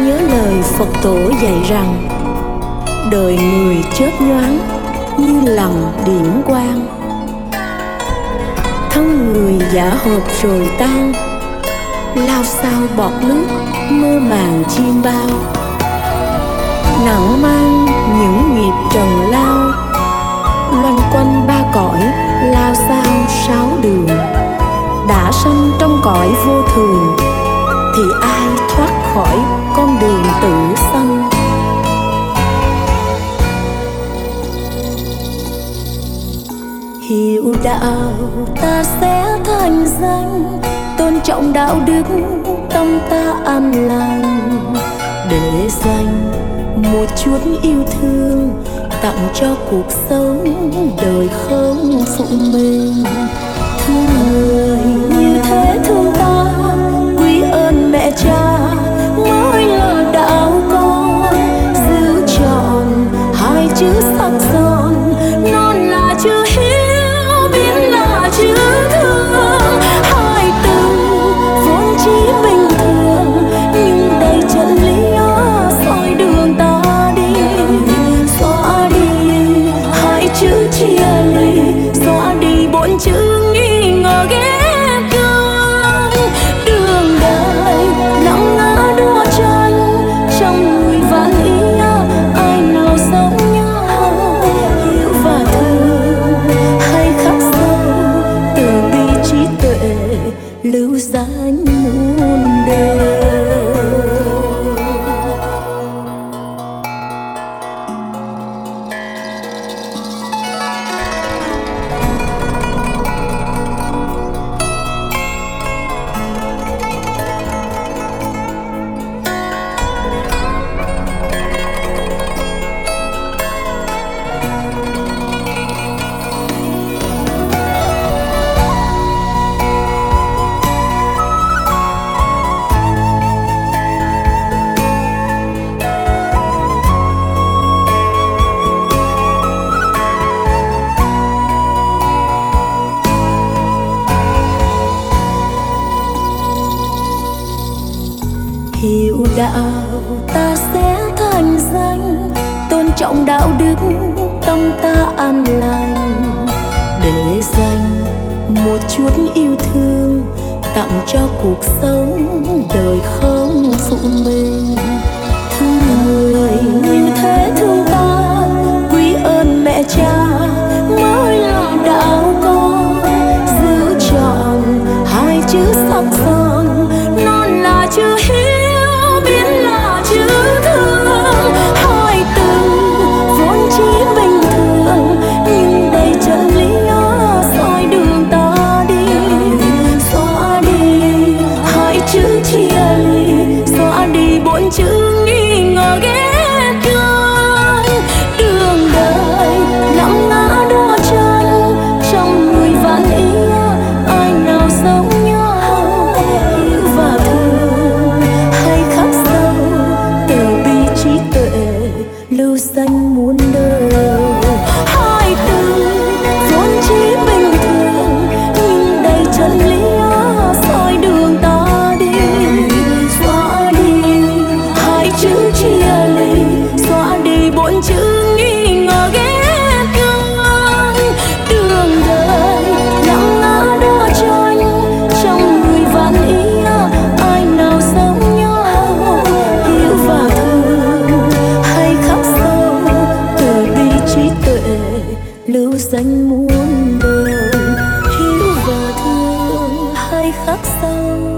nhớ lời Phật tổ dạy rằng đời người chớp nhoáng như lằn điển quang, thân người giả hợp rồi tan, lao sao bọt nước mơ màng chim bao. Nặng mang những nghiệp trần lao, loanh quanh ba cõi lao sao sáu đường. Đã sanh trong cõi vô thường thì ai thoát khỏi con đường tử sanh. Hiểu đạo ta sẽ thành danh, tôn trọng đạo đức tâm ta an lành. Để dành một chút yêu thương tặng cho cuộc sống đời không phụ mình. Thương người như thế thương ta, quý ơn mẹ cha mới là đạo con. Giữ trọn hai chữ sắc son, non là chữ hiếu, biến là chữ thương. Hai từ vốn chỉ bình thường nhưng đầy chân lý soi đường ta đi. Xóa đi hai chữ chia ly, xóa đi bốn chữ nghi ngờ ghét gớm. Đường đời nặng ngã đua tranh, trong người vạn ý ai nào giống nhau. Hiểu và thương hay khắc sâu, từ bi trí tuệ lưu danh muôn đời. Hiểu đạo ta sẽ thành danh, tôn trọng đạo đức tâm ta an lành. Để dành một chút yêu thương tặng cho cuộc sống đời không phụ mình. Thương người như thế thương ta, quý ơn mẹ cha mới là đạo con. Giữ trọn hai chữ sắc son, non là chữ hiếu, biến là chữ thương. Hai từ vốn chỉ bình thường nhưng đầy chân lý soi đường ta đi. Xóa đi hai chữ chia ly, xóa đi bốn chữ nghi ngờ ghét gớm. Đường đời nặng ngã đua tranh, trong người vạn ý ai nào giống nhau. Hiểu và thương hay khắc sâu, từ bi trí tuệ lưu danh muôn đời. Hai từ vốn chỉ bình thường nhưng đầy chân lý soi đường ta đi. Xóa đi hai chữ chia ly, xóa đi bốn chữ nghi ngờ ghét gớm. Đường đời nặng ngã đua tranh, trong người vạn ý ai nào giống nhau. Hiểu và thương hay khắc sâu, từ bi trí tuệ lưu danh muôn đời. Hiểu và thương hay khắc sâu,